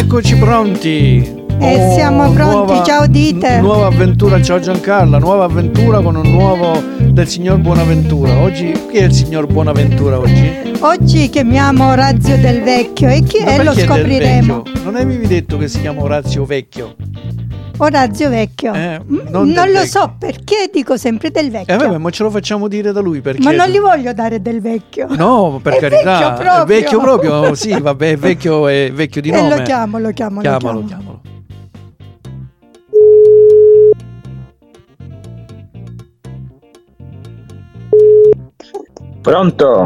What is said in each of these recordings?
Eccoci pronti. Siamo pronti, ciao Dite. Nuova avventura, ciao Giancarla. Nuova avventura con un nuovo del signor Buonaventura. Oggi, chi è il signor Buonaventura oggi? Oggi chiamiamo Orazio del Vecchio e lo scopriremo. Non avevi detto che si chiama Orazio Vecchio? Orazio Vecchio. Non lo so perché dico sempre del Vecchio. Vabbè, ma ce lo facciamo dire da lui perché. Ma non gli voglio dare del Vecchio. No, per carità. Vecchio proprio. Sì, vabbè, è vecchio di nome. Lo chiamo. Chiamalo. Pronto,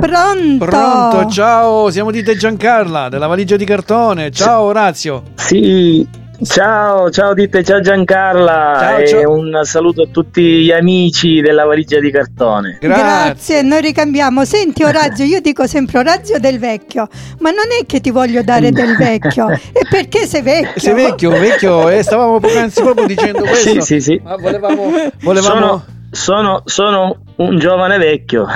ciao, siamo Dite e Giancarla della Valigia di Cartone. Ciao Orazio. Sì, ciao Dite, ciao Giancarla. Ciao. Un saluto a tutti gli amici della Valigia di Cartone. Grazie, noi ricambiamo. Senti Orazio, io dico sempre Orazio del Vecchio, ma non è che ti voglio dare del vecchio, è perché sei vecchio. Sei vecchio, stavamo poc'anzi proprio dicendo questo. Sì. Ma volevamo... Sono un giovane vecchio.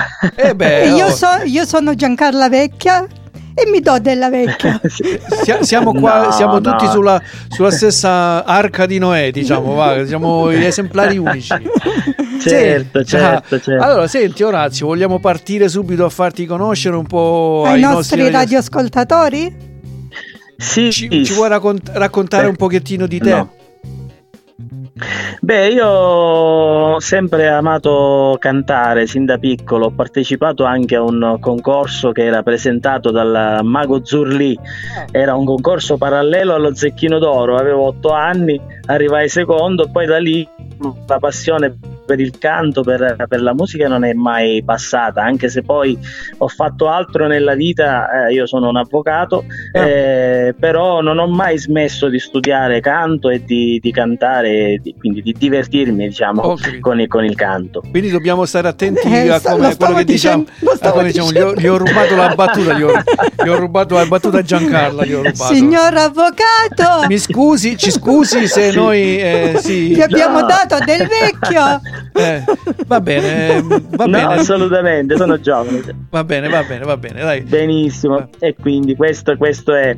Io sono Giancarla vecchia e mi do della vecchia. Siamo qua, siamo tutti sulla stessa arca di Noè, diciamo, siamo gli esemplari unici. Certo. Allora, senti Orazio, vogliamo partire subito a farti conoscere un po' ai nostri radioascoltatori? Sì. Ci vuoi raccontare un pochettino di te? No. Beh, io ho sempre amato cantare sin da piccolo, ho partecipato anche a un concorso che era presentato dal Mago Zurlì, era un concorso parallelo allo Zecchino d'Oro, avevo 8 anni, arrivai secondo, poi da lì la passione per il canto, per la musica non è mai passata, anche se poi ho fatto altro nella vita, io sono un avvocato, però non ho mai smesso di studiare canto e di cantare, quindi di divertirmi, diciamo, con il canto. Quindi dobbiamo stare attenti a come quello che diciamo. Gli ho rubato la battuta, gli ho rubato la battuta a Giancarla, Signor avvocato, ci scusi se noi gli abbiamo dato del vecchio. Va bene. Assolutamente, sono giovane. Va bene, dai. Benissimo. E quindi questo è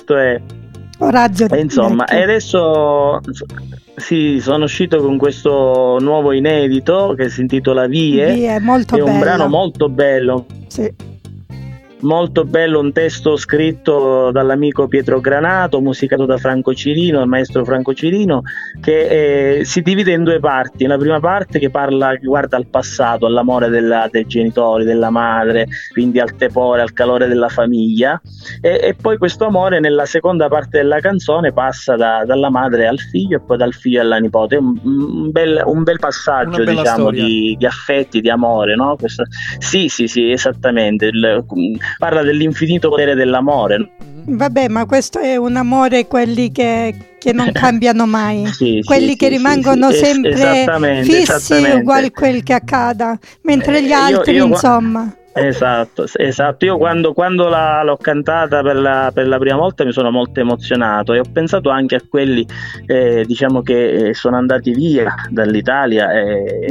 Orazio. Insomma, e adesso sì, sono uscito con questo nuovo inedito che si intitola Vie, molto bello. Un brano molto bello. Sì. Molto bello, un testo scritto dall'amico Pietro Granato, musicato da Franco Cirino, il maestro Franco Cirino, che si divide in due parti. La prima parte che guarda al passato, all'amore dei genitori, della madre, quindi al tepore, al calore della famiglia, e poi questo amore nella seconda parte della canzone passa dalla madre al figlio e poi dal figlio alla nipote. Un bel passaggio, diciamo, di affetti, di amore, no? Sì, esattamente. Parla dell'infinito potere dell'amore. Vabbè, ma questo è un amore, quelli che non cambiano mai, quelli che rimangono sempre fissi, uguale quel che accada, mentre gli altri insomma. Esatto. Io quando l'ho cantata per la prima volta mi sono molto emozionato e ho pensato anche a quelli diciamo che sono andati via dall'Italia e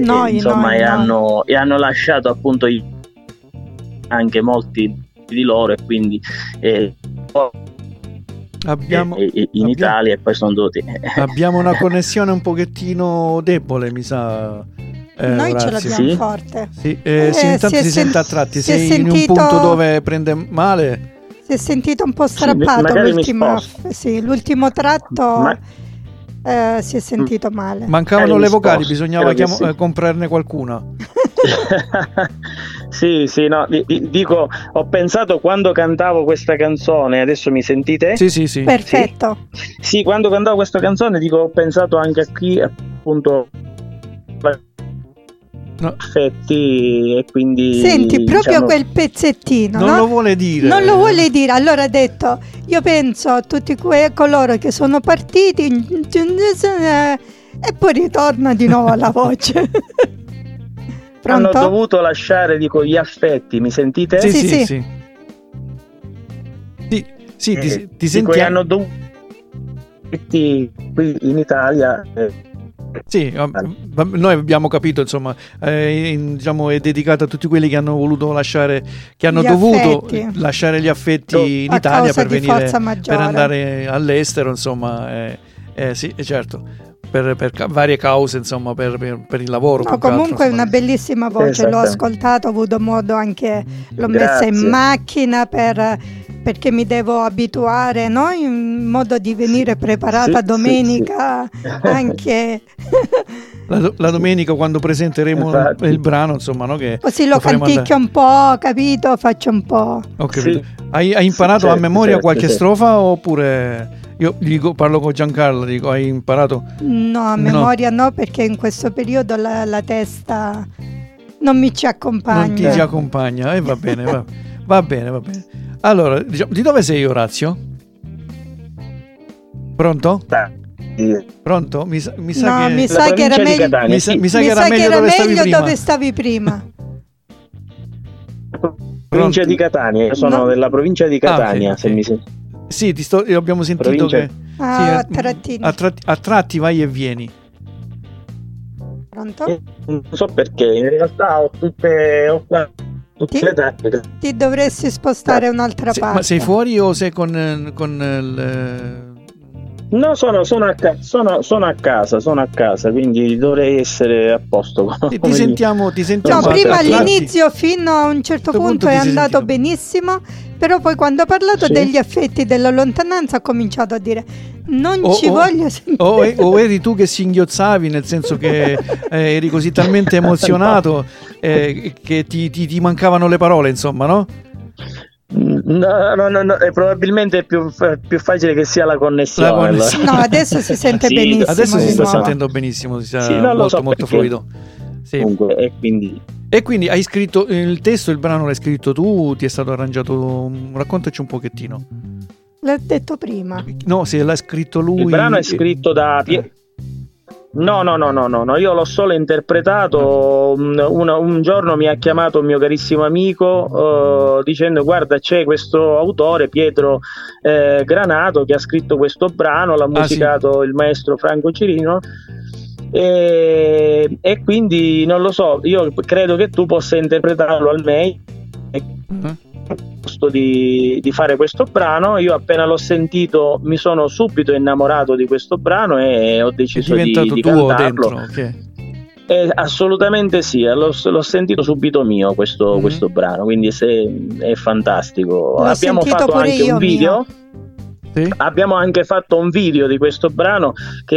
hanno lasciato appunto anche molti di loro, e quindi in Italia e poi sono dovuti. Abbiamo una connessione un pochettino debole, mi sa. Noi Orazio. ce l'abbiamo forte. Sì, intanto si sente a tratti. Sei in un punto dove prende male. Si è sentito un po' strappato l'ultimo tratto. Si è sentito male. Mancavano le vocali, bisognava comprarne qualcuna. Sì, no, dico, ho pensato quando cantavo questa canzone, adesso mi sentite? Sì. Perfetto. Sì, quando cantavo questa canzone, ho pensato anche a chi appunto affetti, e quindi senti proprio quel pezzettino non lo vuole dire, allora ha detto: io penso a tutti coloro che sono partiti e poi ritorna di nuovo la voce. Hanno dovuto lasciare, gli affetti, mi sentite? Sì. Ti senti? Hanno dovuto qui in Italia Sì, noi abbiamo capito, insomma, diciamo, è dedicata a tutti quelli che hanno voluto lasciare, che hanno dovuto lasciare gli affetti in Italia per venire, per andare all'estero, insomma, sì, certo. Per varie cause, insomma, per il lavoro. No, comunque è una bellissima voce, l'ho ascoltato, ho avuto modo anche, l'ho messa in macchina perché mi devo abituare, no? In modo di venire preparata domenica anche. La domenica quando presenteremo il brano, insomma, no? Che così lo canticchio un po', capito? Faccio un po'. Ok, sì. Hai imparato a memoria qualche strofa oppure... Io parlo con Giancarlo, dico, hai imparato? No, a memoria no, perché in questo periodo la testa non mi ci accompagna. Non ti ci accompagna, va bene, va bene. Allora, diciamo, di dove sei, Orazio? Pronto? Pronto? Mi sa che era meglio dove stavi prima. Provincia di Catania, io sono della provincia di Catania, okay. Se mi senti. Sì, abbiamo sentito che a tratti vai e vieni. Pronto? Non so perché, in realtà ho tutte le tappe. Ti dovresti spostare un'altra parte. Ma sei fuori o sei con No, sono a casa, quindi dovrei essere a posto. Ti sentiamo. No, prima all'inizio fino a un certo punto è andato benissimo, però poi quando ha parlato degli affetti della lontananza ha cominciato a dire non ci voglio sentire. O eri tu che singhiozzavi, nel senso che eri così talmente emozionato che ti mancavano le parole, insomma, no? No, probabilmente è più facile che sia la connessione. No, adesso si sente benissimo. Adesso si sta sentendo benissimo, molto fluido. Sì. Comunque, e quindi hai scritto il testo, il brano l'hai scritto tu, ti è stato arrangiato, raccontaci un pochettino. L'ha detto prima. No, se l'ha scritto lui. Il brano è scritto da No, io l'ho solo interpretato. Un giorno mi ha chiamato un mio carissimo amico dicendo: guarda, c'è questo autore, Pietro Granato, che ha scritto questo brano, l'ha musicato il maestro Franco Cirino, e quindi non lo so, io credo che tu possa interpretarlo al meglio. Di fare questo brano, io appena l'ho sentito mi sono subito innamorato di questo brano e ho deciso di cantarlo. Dentro, okay. Assolutamente sì, l'ho sentito subito mio questo brano, quindi è fantastico. Abbiamo fatto anche un video. Sì? Abbiamo anche fatto un video di questo brano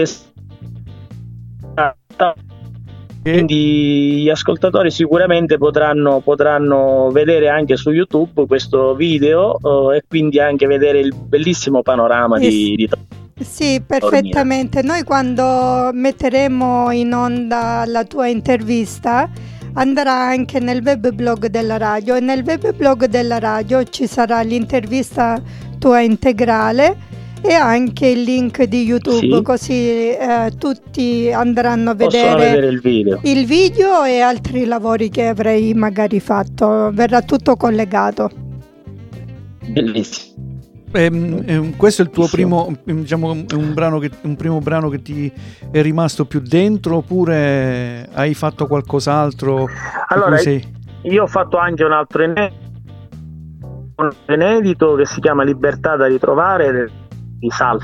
quindi gli ascoltatori sicuramente potranno vedere anche su YouTube questo video e quindi anche vedere il bellissimo panorama di Sì, perfettamente. Noi quando metteremo in onda la tua intervista andrà anche nel web blog della radio, e nel web blog della radio ci sarà l'intervista tua integrale e anche il link di YouTube, così tutti andranno a vedere il video e altri lavori che avrei magari fatto, verrà tutto collegato. Bellissimo. Questo è il tuo primo, diciamo, un primo brano che ti è rimasto più dentro, oppure hai fatto qualcos'altro? Allora, io ho fatto anche un altro inedito che si chiama Libertà da ritrovare, di Sal.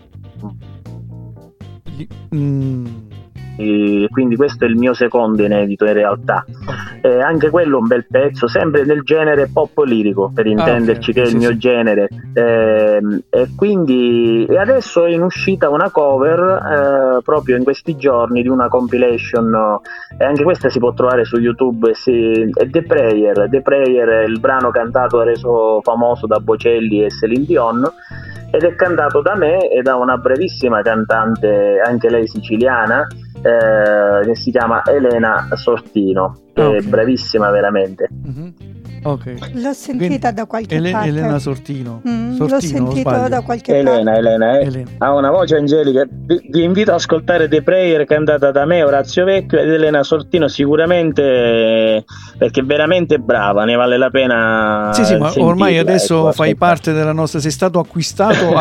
E quindi questo è il mio secondo inedito in realtà. Anche quello un bel pezzo, sempre nel genere pop lirico, per intenderci, che è il mio genere. E quindi adesso è in uscita una cover proprio in questi giorni di una compilation, e anche questa si può trovare su YouTube. È The Prayer è il brano cantato e reso famoso da Bocelli e Celine Dion, ed è cantato da me e da una brevissima cantante, anche lei siciliana, che si chiama Elena Sortino, che è bravissima veramente. Okay. L'ho sentita da qualche parte. Elena Sortino. L'ho sentito da qualche parte. Elena. Ha una voce angelica. Vi invito ad ascoltare The Prayer, cantata da me, Orazio Vecchio, ed Elena Sortino sicuramente, perché è veramente brava, ne vale la pena. Sì, ma ormai adesso fai parte della nostra, sei stato acquisito.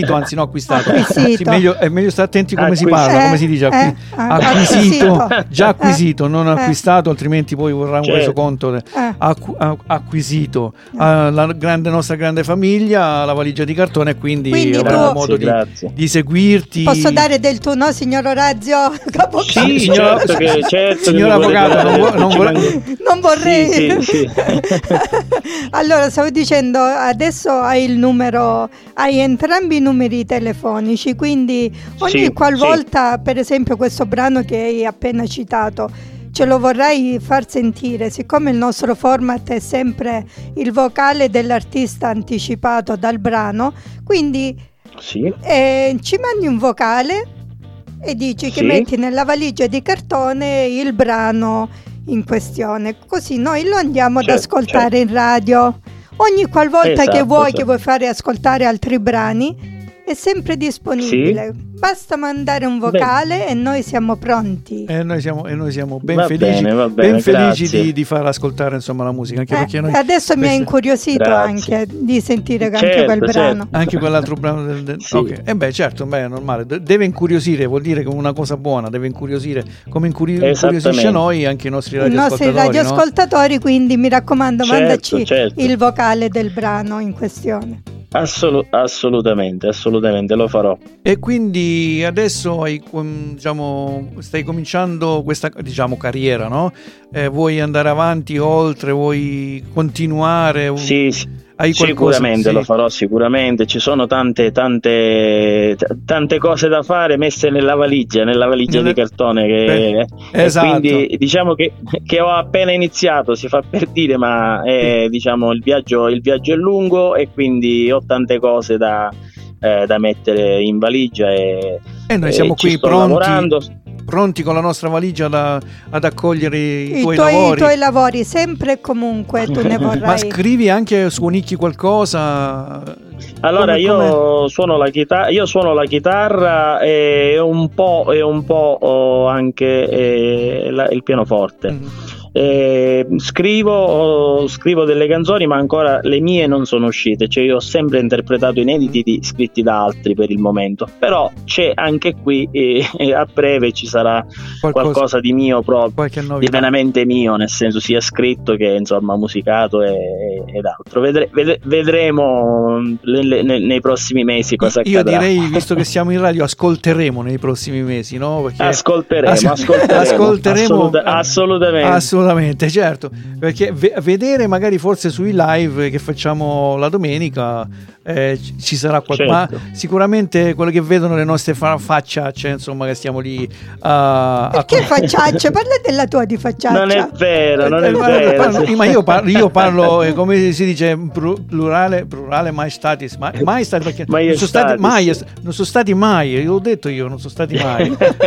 Sì, è meglio stare attenti come si parla, come si dice, acquisito, già acquisito, non acquistato, altrimenti poi vorrà un resoconto. Acquisito la nostra grande famiglia, la valigia di cartone, quindi avremo modo di seguirti. Posso dare del tu, no, signor Orazio? Sì, certo, signor avvocato, non vorrei. Sì. Allora, stavo dicendo, adesso hai entrambi i numeri telefonici, quindi ogni qualvolta, per esempio questo brano che hai appena citato, ce lo vorrai far sentire, siccome il nostro format è sempre il vocale dell'artista anticipato dal brano, quindi ci mandi un vocale e dici che metti nella valigia di cartone il brano in questione, così noi lo andiamo ad ascoltare in radio. Ogni qualvolta che vuoi fare ascoltare altri brani, è sempre disponibile, basta mandare un vocale e noi siamo pronti. E noi siamo ben felici di far ascoltare, insomma, la musica, anche perché noi adesso mi ha incuriosito anche di sentire anche quel brano, anche quell'altro brano certo, è normale, deve incuriosire, vuol dire che è una cosa buona, deve incuriosire, come incuriosisce noi anche i nostri radioascoltatori, quindi mi raccomando, mandaci il vocale del brano in questione. Assolutamente lo farò. E quindi adesso stai cominciando questa carriera, no? Vuoi andare avanti oltre, vuoi continuare? Sì. Sicuramente lo farò, sicuramente. Ci sono tante cose da fare messe nella valigia di cartone esatto. Quindi diciamo che ho appena iniziato, si fa per dire, ma diciamo il viaggio è lungo e quindi ho tante cose da mettere in valigia e noi siamo qui pronti con la nostra valigia ad accogliere i tuoi lavori, sempre e comunque tu ne vorrai. Ma scrivi anche, suonicchi qualcosa? Allora io suono la chitarra e un po' anche il pianoforte. Scrivo delle canzoni, ma ancora le mie non sono uscite, cioè io ho sempre interpretato inediti scritti da altri per il momento, però c'è anche qui a breve ci sarà qualcosa di mio proprio, di veramente mio, nel senso sia scritto che insomma musicato ed altro. Vedremo nei prossimi mesi cosa accadrà. Io direi, visto che siamo in radio, ascolteremo nei prossimi mesi, no? Perché ascolteremo assolutamente, certo, perché vedere magari forse sui live che facciamo la domenica ci sarà qualcosa, ma sicuramente quello che vedono le nostre facciacce, insomma, che stiamo lì perché facciacce? Parla della tua di facciaccia. Non è vero. Ma io parlo come si dice, plurale maestatis, perché non sono stati mai, l'ho detto io, non sono stati mai.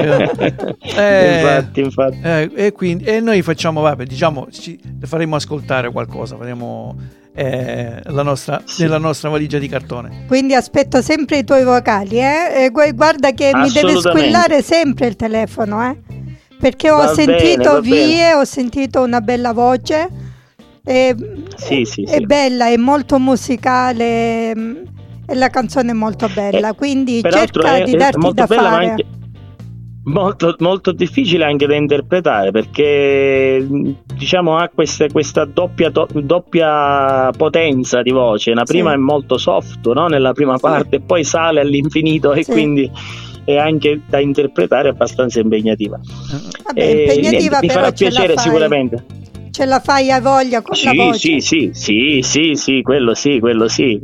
Infatti. E quindi noi facciamo, diciamo, faremo ascoltare qualcosa, faremo nella nostra valigia di cartone. Quindi aspetto sempre i tuoi vocali, guarda che mi deve squillare sempre il telefono, perché ho sentito ho sentito una bella voce, è bella, è molto musicale e la canzone è molto bella, quindi cerca di darti da fare. Molto, molto difficile anche da interpretare, perché diciamo ha questa doppia potenza di voce. La prima è molto soft, no? Nella prima parte, e poi sale all'infinito e quindi è anche da interpretare abbastanza impegnativa. Vabbè, impegnativa, mi farà piacere sicuramente. Ce la fai a voglia con la voce? Sì, quello sì. Quello sì.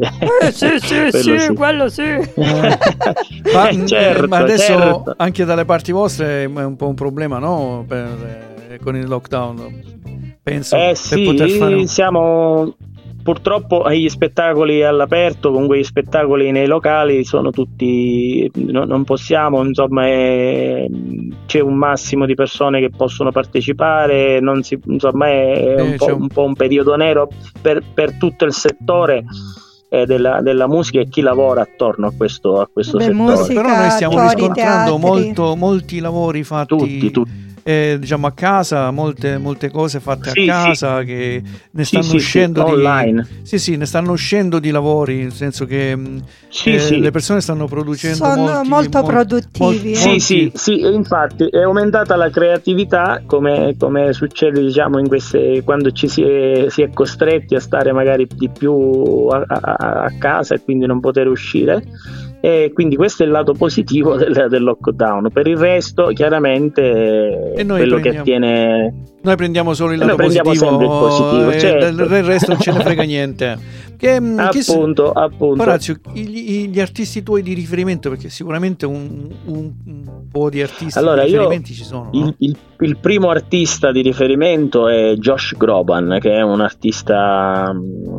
Ma adesso anche dalle parti vostre è un po' un problema, no? Con il lockdown, penso, per poter fare purtroppo gli spettacoli all'aperto, con quegli spettacoli nei locali, sono tutti, non possiamo, insomma, c'è un massimo di persone che possono partecipare, insomma è un po' un periodo nero per tutto il settore della musica e chi lavora attorno a questo settore. Musica, però noi stiamo riscontrando molti lavori fatti tutti. Diciamo a casa, molte cose fatte a casa, che ne stanno uscendo online. Sì, ne stanno uscendo di lavori, nel senso che le persone stanno producendo, sono molto produttivi. Sì, infatti è aumentata la creatività, come succede, diciamo, quando ci si è costretti a stare magari di più a casa e quindi non poter uscire. E quindi questo è il lato positivo del lockdown. Per il resto, chiaramente, quello che attiene, noi prendiamo solo il lato positivo, sempre il positivo, certo. Del resto non ce ne frega niente. Appunto. Orazio, gli artisti tuoi di riferimento, perché sicuramente un po' di artisti di riferimenti ci sono, no? Il primo artista di riferimento è Josh Groban, che è un artista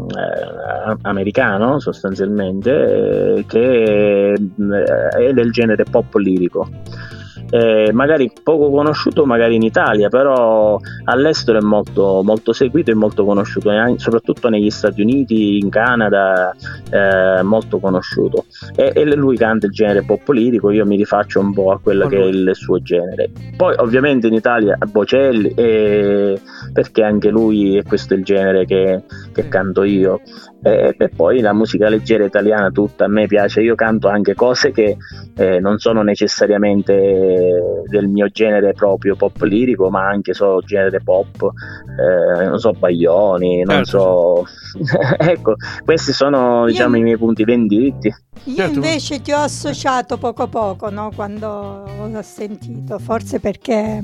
americano sostanzialmente, che è del genere pop lirico. Magari poco conosciuto magari in Italia, però all'estero è molto, molto seguito e molto conosciuto, soprattutto negli Stati Uniti, in Canada, molto conosciuto, e lui canta il genere pop lirico. Io mi rifaccio un po' a quello che è il suo genere. Poi ovviamente in Italia Bocelli, perché anche lui, e questo è il genere che canto io. E poi la musica leggera italiana tutta a me piace. Io canto anche cose che non sono necessariamente del mio genere proprio pop lirico, ma anche genere pop, non so, Baglioni, non so. Ecco, questi sono, diciamo, i miei punti venditi. Io invece ti ho associato poco, no? Quando ho sentito, forse perché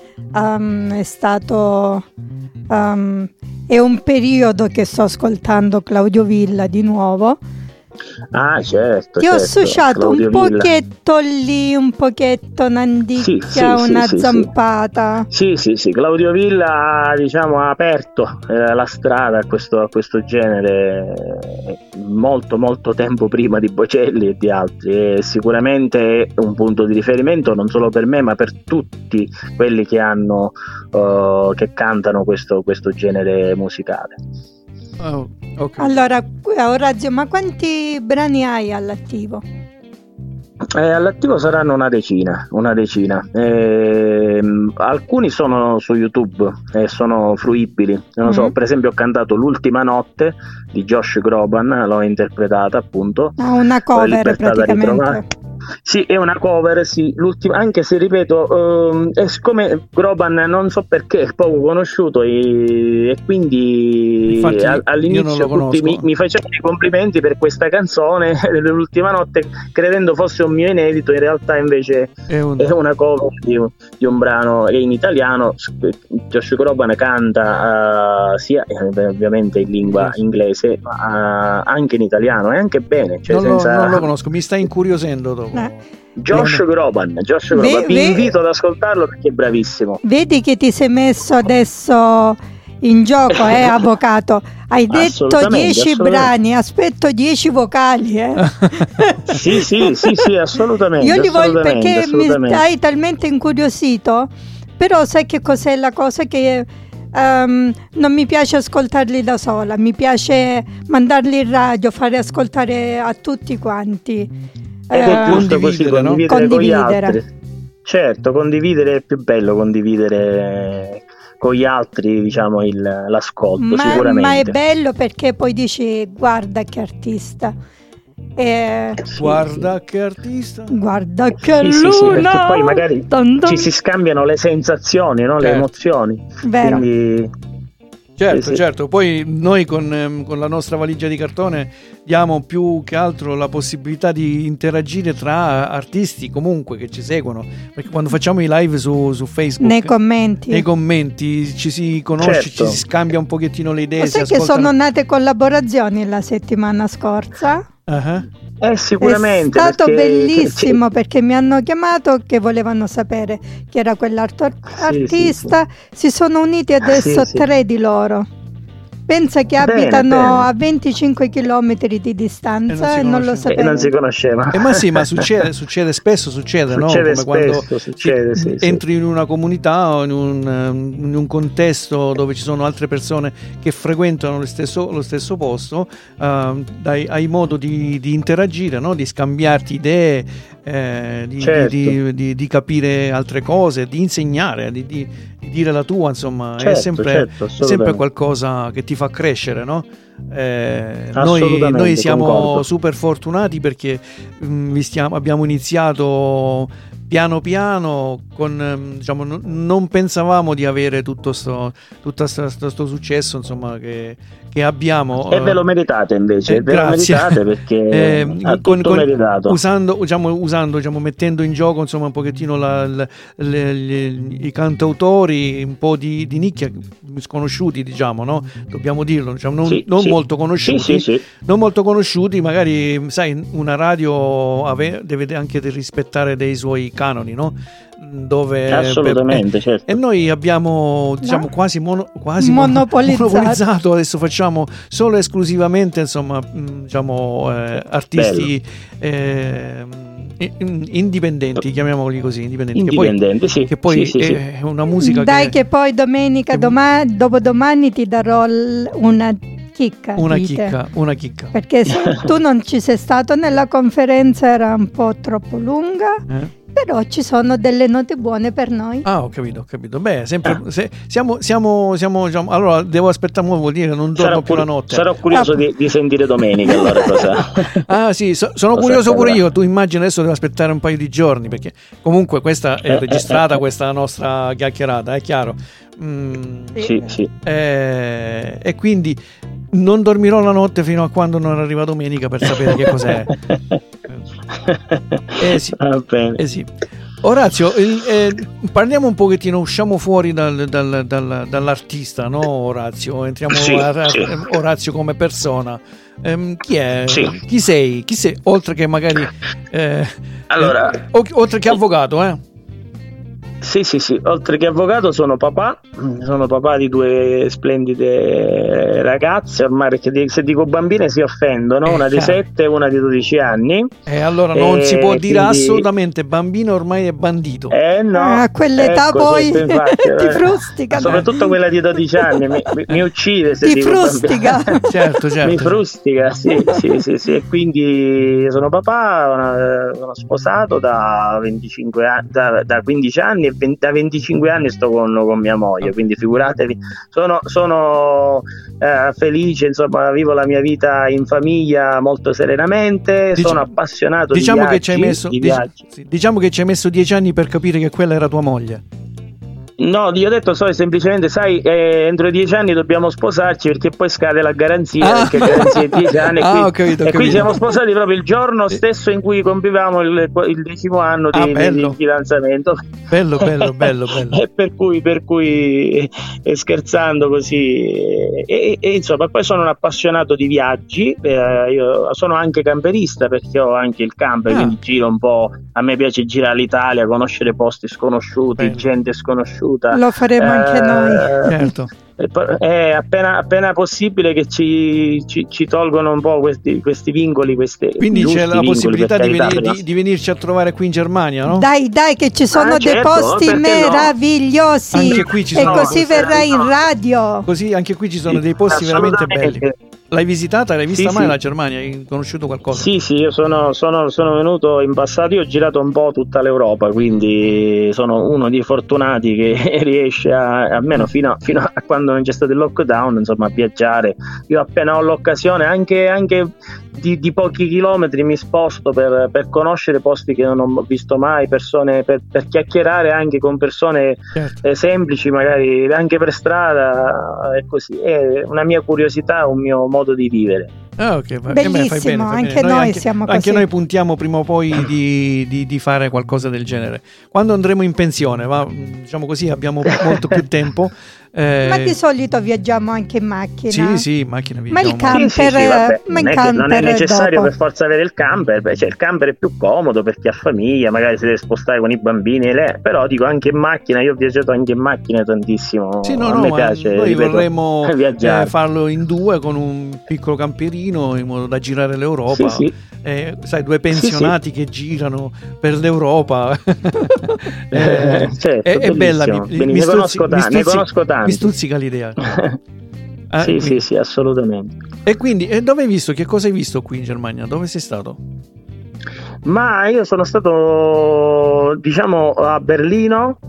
è stato è un periodo che sto ascoltando Claudio Villa di nuovo. Certo. Ti ho associato Claudio un pochetto lì, un pochetto Nandicchia, una zampata. Sì, Claudio Villa, diciamo, ha aperto la strada a questo genere molto molto tempo prima di Bocelli e di altri. È sicuramente un punto di riferimento non solo per me, ma per tutti quelli che cantano questo genere musicale. Okay. Allora, Orazio, ma quanti brani hai all'attivo? All'attivo saranno una decina. Alcuni sono su YouTube e sono fruibili. Non so, per esempio ho cantato L'ultima notte di Josh Groban, l'ho interpretata appunto. Una cover praticamente. Sì, è una cover, sì, l'ultima, anche se ripeto, è siccome Groban non so perché è poco conosciuto e quindi infatti, all'inizio tutti mi facevano i complimenti per questa canzone dell'ultima notte, credendo fosse un mio inedito. In realtà invece è una cover di un brano che in italiano Josh Groban canta sia ovviamente in lingua inglese, ma anche in italiano, e anche bene, cioè non lo conosco, mi sta incuriosendo dopo. Josh Groban, vi invito ad ascoltarlo perché è bravissimo. Vedi che ti sei messo adesso in gioco, avvocato. Hai detto 10 brani, aspetto 10 vocali. Sì, assolutamente. Io li voglio perché mi hai talmente incuriosito. Però sai che cos'è la cosa? Che non mi piace ascoltarli da sola, mi piace mandarli in radio, fare ascoltare a tutti quanti. Ed è giusto così, condividere con gli altri. Certo, condividere è più bello, condividere con gli altri, diciamo, l'ascolto, sicuramente. Ma è bello perché poi dici guarda che artista. Guarda che artista. Guarda che luna. Sì, perché poi magari ci si scambiano le sensazioni, no? Le emozioni. Vero. Quindi Certo, poi noi con la nostra valigia di cartone diamo più che altro la possibilità di interagire tra artisti comunque che ci seguono, perché quando facciamo i live su Facebook, nei commenti ci si conosce, certo. Ci si scambia un pochettino le idee. Sai che sono nate collaborazioni la settimana scorsa? Sicuramente è stato bellissimo perché mi hanno chiamato che volevano sapere chi era quell'artista. Si sono uniti adesso 3 di loro. Pensa che abitano a 25 chilometri di distanza e non lo sapevo. E non si conosceva. Ma sì, ma succede spesso, no? Come spesso, quando sì. entri in una comunità o in un contesto dove ci sono altre persone che frequentano lo stesso posto, hai modo di interagire, no? Di scambiarti idee, di capire altre cose, di insegnare, di dire la tua, insomma, è sempre qualcosa che ti fa crescere, no? Noi siamo concordo. super fortunati perché abbiamo iniziato piano piano non pensavamo di avere tutto sto successo, insomma, che abbiamo, e ve lo meritate invece, ve lo meritate perché tutto meritato, mettendo in gioco, insomma, un pochettino i cantautori un po' di nicchia, sconosciuti, diciamo, no? Dobbiamo dirlo, non molto conosciuti, non molto conosciuti, magari, sai, una radio deve anche rispettare dei suoi canoni, no? Dove assolutamente, certo. E noi abbiamo, quasi monopolizzato. Adesso facciamo solo e esclusivamente, insomma, artisti indipendenti, chiamiamoli così, indipendenti, che poi è una musica che poi domenica, dopodomani ti darò una chicca. Una chicca. Perché tu non ci sei stato nella conferenza, era un po' troppo lunga. Però ci sono delle note buone per noi. Ah, ho capito. Beh, sempre siamo allora devo aspettare, vuol dire che non dormo più la notte. Sarò curioso di sentire domenica, allora cosa. Sì, sono curioso pure io. Tu immagini, adesso devo aspettare un paio di giorni, perché comunque questa è registrata, questa nostra chiacchierata, è chiaro. Sì. E quindi non dormirò la notte fino a quando non arriva domenica per sapere che cos'è. Sì. Sì. Orazio, parliamo un pochettino, usciamo fuori dall'artista, no, Orazio? Entriamo Orazio come persona. Chi è? Chi sei? Oltre che magari oltre che avvocato, Sì, oltre che avvocato sono papà di due splendide ragazze, ormai, perché se dico bambine si offendono, una di 7 e una di 12 anni. E allora non si può dire assolutamente bambino, ormai è bandito. No. A quell'età poi ti frustica. Soprattutto quella di 12 anni mi uccide se ti dico frustica. Certo. Mi frustica, sì. E quindi sono papà, sono sposato da 25 anni, da 15 anni. Da 25 anni sto con mia moglie, quindi figuratevi, sono felice, insomma, vivo la mia vita in famiglia molto serenamente, sono appassionato di viaggi, diciamo che ci hai messo 10 anni per capire che quella era tua moglie. No, io ho detto semplicemente, sai, entro 10 anni dobbiamo sposarci perché poi scade la garanzia, perché la garanzia è 10 anni e qui siamo sposati proprio il giorno stesso in cui compivamo il 10° anno di fidanzamento. Bello. E per cui scherzando così e insomma, poi sono un appassionato di viaggi, io sono anche camperista perché ho anche il camper, quindi giro un po', a me piace girare l'Italia, conoscere posti sconosciuti, gente sconosciuta. Lo faremo anche noi. Certo. È appena possibile che ci tolgono un po' questi vincoli, quindi c'è la possibilità di venirci a trovare qui in Germania, no? Dai che ci sono dei posti meravigliosi, no? Anche qui ci sono, e così verrai in radio, così anche qui ci sono dei posti veramente belli. L'hai visitata? L'hai vista mai la Germania? Hai conosciuto qualcosa? Sì, io sono venuto in passato, io ho girato un po' tutta l'Europa, quindi sono uno dei fortunati che riesce almeno fino a quando non c'è stato il lockdown, insomma, a viaggiare. Io appena ho l'occasione, anche di pochi chilometri, mi sposto per conoscere posti che non ho visto mai, persone, per chiacchierare anche con persone semplici, magari anche per strada, e così. È una mia curiosità, un mio modo di vivere. Bellissimo, fai bene. Anche noi siamo così. Anche noi puntiamo prima o poi di fare qualcosa del genere. Quando andremo in pensione, diciamo così, abbiamo molto più tempo. Ma di solito viaggiamo anche in macchina. Sì, macchina viaggiamo. Ma il camper, non è necessario per forza avere il camper, il camper è più comodo per chi ha famiglia, magari si deve spostare con i bambini, però dico anche in macchina, io ho viaggiato anche in macchina tantissimo. Sì, a me piace, noi vorremmo farlo in due con un piccolo camperino in modo da girare l'Europa. Sì. Sai, due pensionati che girano per l'Europa. Certo, è bella, ne conosco tanti. Mi stuzzica l'idea. Sì, assolutamente. E quindi, dove hai visto? Che cosa hai visto qui in Germania? Dove sei stato? Ma io sono stato, diciamo, a Berlino,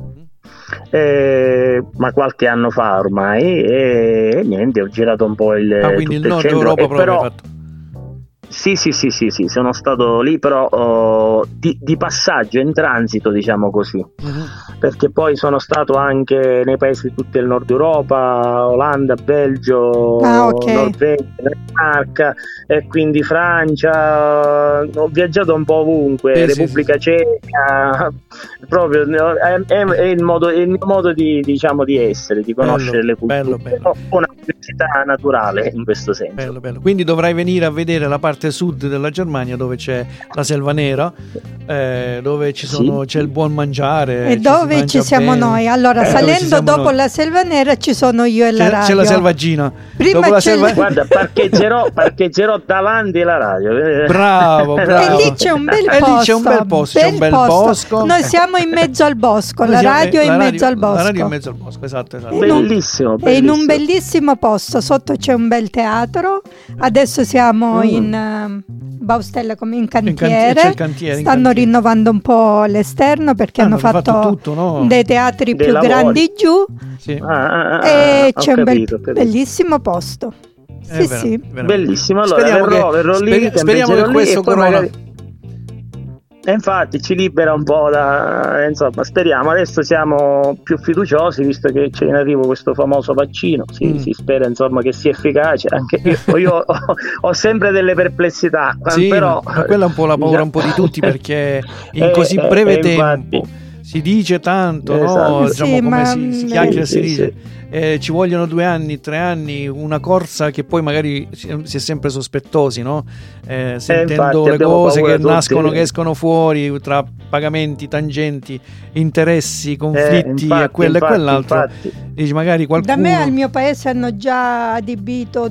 ma qualche anno fa ormai, e niente, ho girato un po' quindi il nord Europa proprio hai fatto. Sì, sono stato lì, però di passaggio, in transito, diciamo così, perché poi sono stato anche nei paesi di tutto il nord Europa, Olanda, Belgio, Norvegia, Danimarca, e quindi Francia, ho viaggiato un po' ovunque, Repubblica Ceca, proprio è il mio modo di, diciamo, di essere, di conoscere le culture, bello. Una curiosità naturale in questo senso. Bello. Quindi dovrai venire a vedere la parte sud della Germania, dove c'è la selva nera, dove c'è il buon mangiare e dove ci siamo bene. Noi allora salendo dopo noi. La selva nera ci sono io e la radio, c'è la selvaggina prima dopo guarda, parcheggerò davanti alla radio, bravo. E lì c'è un bel posto, c'è un bel bosco, noi siamo in mezzo al bosco, la radio è in mezzo al bosco, la radio è in mezzo al bosco, esatto. Bellissimo. E in un bellissimo posto, sotto c'è un bel teatro, adesso siamo in Baustelle, come in cantiere, stanno rinnovando un po' l'esterno perché hanno fatto tutto, no? dei teatri più grandi giù, e c'è un bellissimo posto. Sì. Bellissimo, allora verrò lì, speriamo che questo corona e infatti ci libera un po' insomma, speriamo. Adesso siamo più fiduciosi visto che c'è in arrivo questo famoso vaccino, si spera insomma che sia efficace. Anche io ho sempre delle perplessità, però quella è un po' la paura un po' di tutti, perché in così breve tempo si dice tanto, no? Diciamo, come si chiacchiera, si dice. Ci vogliono 2 anni, 3 anni, una corsa che poi magari si è sempre sospettosi, no? Sentendo le cose che nascono, che escono fuori tra pagamenti, tangenti, interessi, conflitti e quello e quell'altro. Dici, magari qualcuno... Da me al mio paese hanno già adibito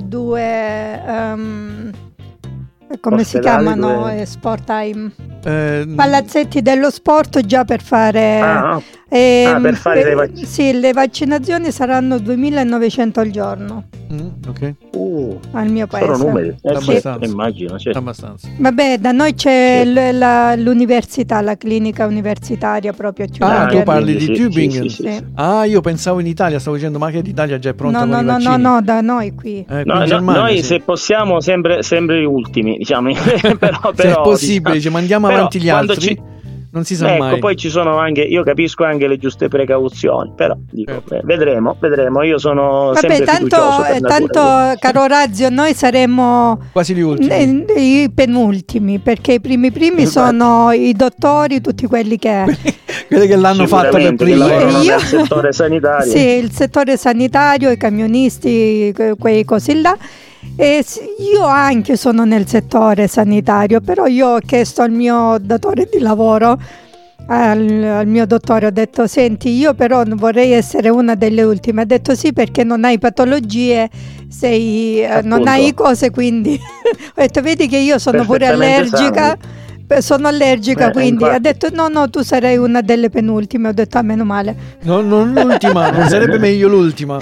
2 come si chiamano? Sport time, palazzetti dello sport già per fare per fare le vaccinazioni. Sì, le vaccinazioni saranno 2.900 al giorno. Ok. Al mio paese sono numeri, immagino, abbastanza. Vabbè, da noi c'è l'università, la clinica universitaria proprio a tu parli di Tübingen? Sì. Io pensavo in Italia, stavo dicendo ma che l'Italia già è pronta con i vaccini? No, da noi qui. Noi se possiamo sempre gli ultimi, diciamo. però se è possibile, diciamo, mandiamo avanti gli altri. Non si sa mai. Poi ci sono anche, io capisco anche le giuste precauzioni, però dico, vedremo. Io sono sempre fiducioso per tanto caro Razio, noi saremo quasi gli ultimi, i penultimi, perché i primi sono i dottori, tutti quelli che l'hanno fatto per primi. Il settore sanitario. Sì, il settore sanitario, i camionisti, quei così là. E io anche sono nel settore sanitario, però io ho chiesto al mio datore di lavoro, al mio dottore, ho detto: senti, io però vorrei essere una delle ultime. Ha detto sì, perché non hai patologie, non hai cose, quindi ho detto vedi che io sono pure allergica. Sono allergica, quindi infatti. Ha detto no, tu sarai una delle penultime. Ho detto meno male. Non l'ultima, non sarebbe meglio l'ultima.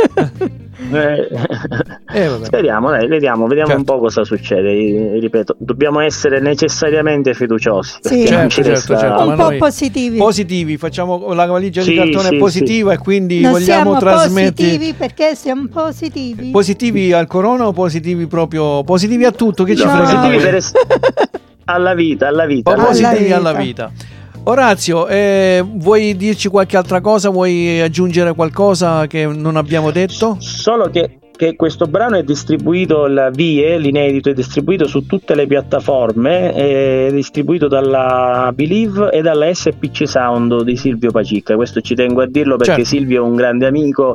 Speriamo, vediamo certo. Un po' cosa succede. Ripeto, dobbiamo essere necessariamente fiduciosi. Sì, certo. Un po' positivi. Facciamo la valigia di cartone positiva, e quindi vogliamo trasmettere. Positivi perché siamo positivi. Positivi al corona o positivi proprio positivi a tutto? Che ci frega? Alla vita. Positivi alla vita. Orazio, vuoi dirci qualche altra cosa? Vuoi aggiungere qualcosa che non abbiamo detto? Solo che che questo brano è distribuito, l'inedito è distribuito su tutte le piattaforme, è distribuito dalla Believe e dalla SPC Sound di Silvio Pacicca. Questo ci tengo a dirlo perché Silvio è un grande amico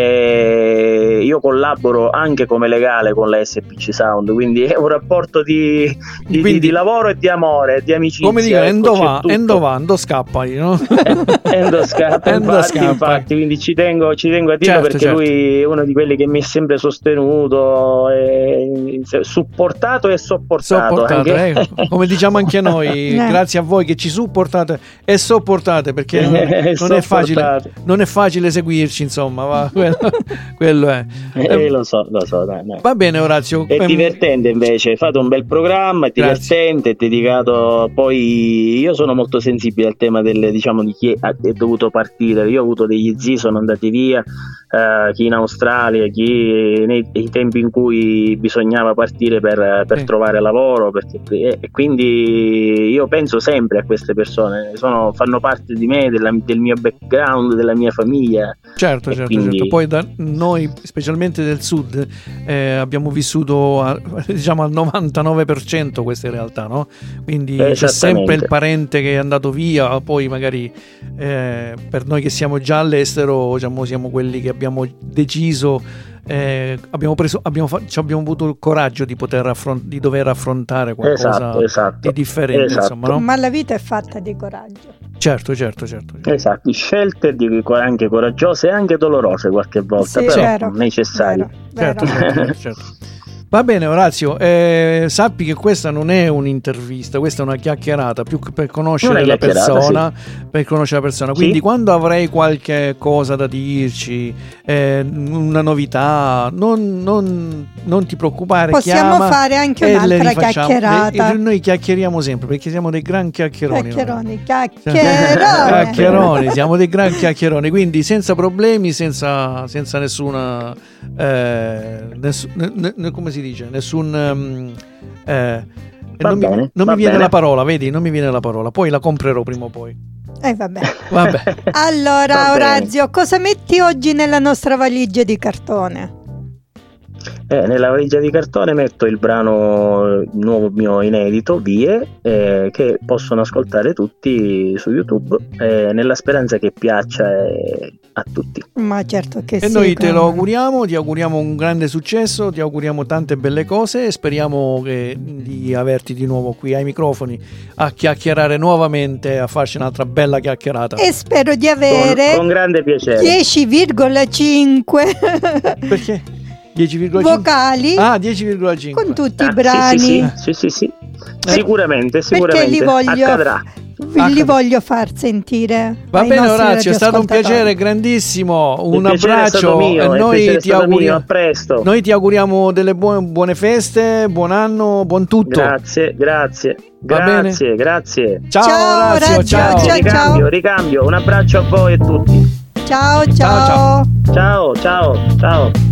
e io collaboro anche come legale con la SPC Sound, quindi è un rapporto di lavoro e di amore, di amicizia. Come dire, endo scappa, no? Endo scappa, infatti, quindi ci tengo a dirlo perché lui è uno di quelli che mi è sempre sostenuto, supportato e sopportato anche. Come diciamo anche noi, grazie a voi che ci supportate e sopportate, perché non è facile seguirci, insomma, quello è. Lo so. Dai. Va bene, Orazio. È divertente invece, fate un bel programma, è divertente, è dedicato. Poi io sono molto sensibile al tema di chi è dovuto partire. Io ho avuto degli zii, sono andati via, chi in Australia, chi nei tempi in cui bisognava partire per trovare lavoro, e quindi io penso sempre a queste persone, fanno parte di me, del mio background, della mia famiglia. Certo. Poi da noi, specialmente del sud, abbiamo vissuto al 99% queste realtà, no? Quindi c'è sempre il parente che è andato via, poi magari per noi che siamo già all'estero, siamo quelli che abbiamo deciso, abbiamo avuto il coraggio di di dover affrontare qualcosa di differente, insomma, no? Ma la vita è fatta di coraggio. Certo. Esatto, scelte anche coraggiose e anche dolorose qualche volta, però necessarie. Certo. Va bene, Orazio, sappi che questa non è un'intervista, questa è una chiacchierata, più per conoscere la persona, Quindi quando avrai qualche cosa da dirci, una novità, non ti preoccupare, possiamo fare anche un'altra chiacchierata. Noi chiacchieriamo sempre perché siamo dei gran chiacchieroni. Chiacchieroni, siamo dei gran chiacchieroni, quindi senza problemi, senza nessuna come si dice, non mi viene la parola, vedi, non mi viene la parola, poi la comprerò prima o poi. Vabbè. Allora, Orazio, cosa metti oggi nella nostra valigia di cartone? Nella valigia di cartone metto il brano nuovo mio inedito, Vie, che possono ascoltare tutti su YouTube, nella speranza che piaccia a tutti. Ma certo che sì. E noi te lo auguriamo, ti auguriamo un grande successo, ti auguriamo tante belle cose e speriamo di averti di nuovo qui ai microfoni a chiacchierare nuovamente, a farci un'altra bella chiacchierata. E spero di avere con grande piacere 10,5 perché? 10,5 vocali 10,5 con tutti i brani. Sì. Sicuramente perché li voglio far sentire. Va bene, Orazio, è stato un piacere grandissimo, un abbraccio e noi ti auguriamo, a presto. Noi ti auguriamo delle buone feste, buon anno, buon tutto. Grazie. Ciao Orazio, ciao. Ricambio, un abbraccio a voi e tutti. Ciao.